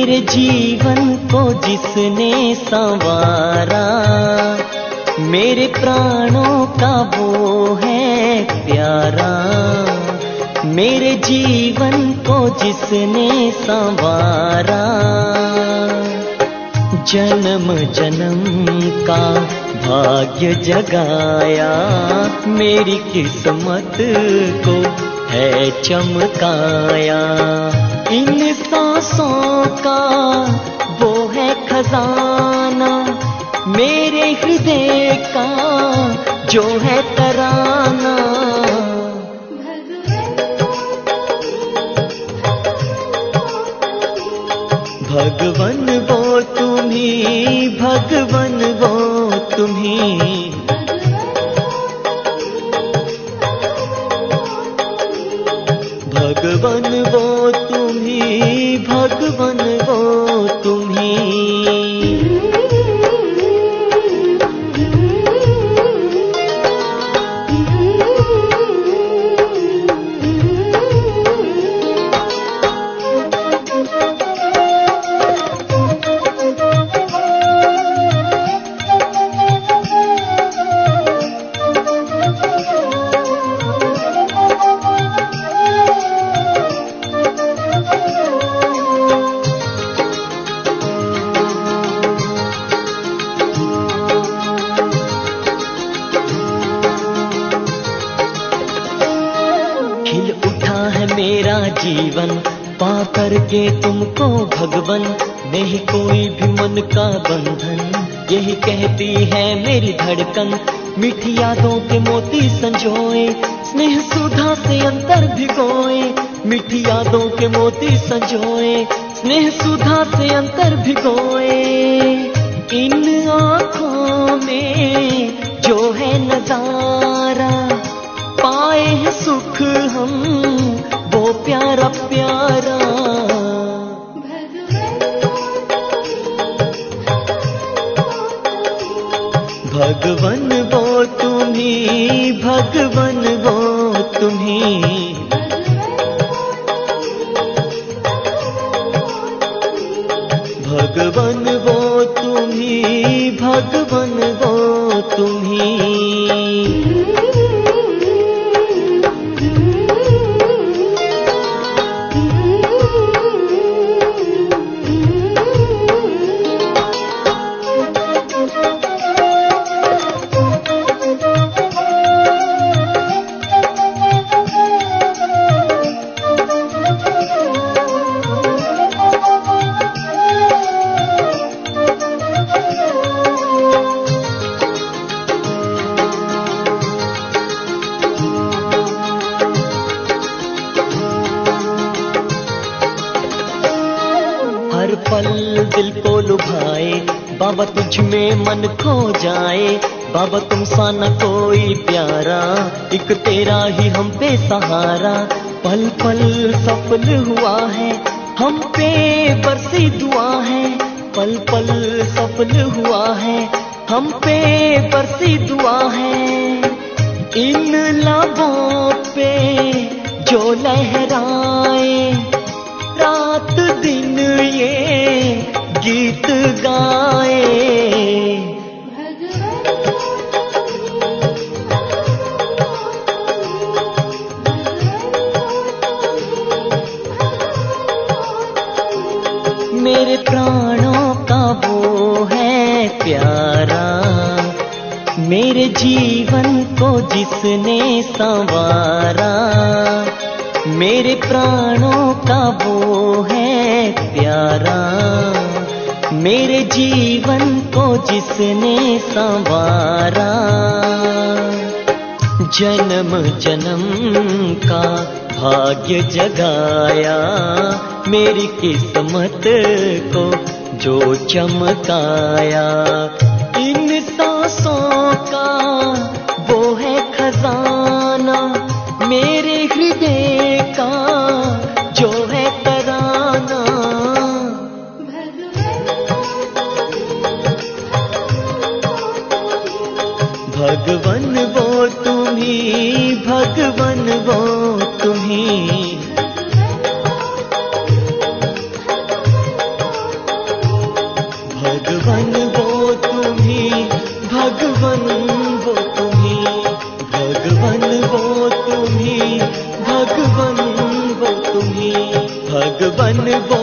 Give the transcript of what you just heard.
मेरे जीवन को जिसने संवारा, मेरे प्राणों का वो है प्यारा। मेरे जीवन को जिसने संवारा, जन्म जन्म का भाग्य जगाया, मेरी किस्मत को है चमकाया। इन सांसों का वो है खजाना, मेरे हृदय का जो है तराना। भगवन वो तुम्ही, भगवन वो तुम्ही, भगवन वो तुम्ही, भगवन वो तुम्ही। खिल उठा है मेरा जीवन, पा करके तुमको भगवन। नहीं कोई भी मन का बंधन, यही कहती है मेरी धड़कन। मीठी यादों के मोती संजोए, स्नेह सुधा से अंतर भिगोए। मीठी यादों के मोती संजोए, स्नेह सुधा से अंतर भिगोए। इन आँखों में जो है नजारा, पाए हैं सुख हम वो प्यारा प्यारा। भगवन वो तुम्ही, भगवन वो तुम्ही, भगवन वो तुम्ही, भगवन वो तुम्ही। हर पल दिल को लुभाए, बाबा तुझ में मन खो जाए। बाबा तुम सा न कोई प्यारा, एक तेरा ही हम पे सहारा। पल पल सफल हुआ है, हम पे बरसी दुआ है। पल पल सफल हुआ है, हम पे बरसी दुआ है। इन लबों पे जो लहराए, रात दिन ये गीत गाए। मेरे प्राणों का वो है प्यारा, मेरे जीवन को जिसने संवारा। मेरे प्राणों का वो है प्यारा, मेरे जीवन को जिसने संवारा। जन्म जन्म का भाग्य जगाया, मेरी किस्मत को जो चमकाया। इन सांसों का वो है खजाना, मेरे हृदय का जो है तराना। भगवन वो तुम्ही, भगवन वो तुम्ही, भगवन वो तुम्ही, भगवन वो तुम्ही, भगवन वो तुम्ही, भगवन वो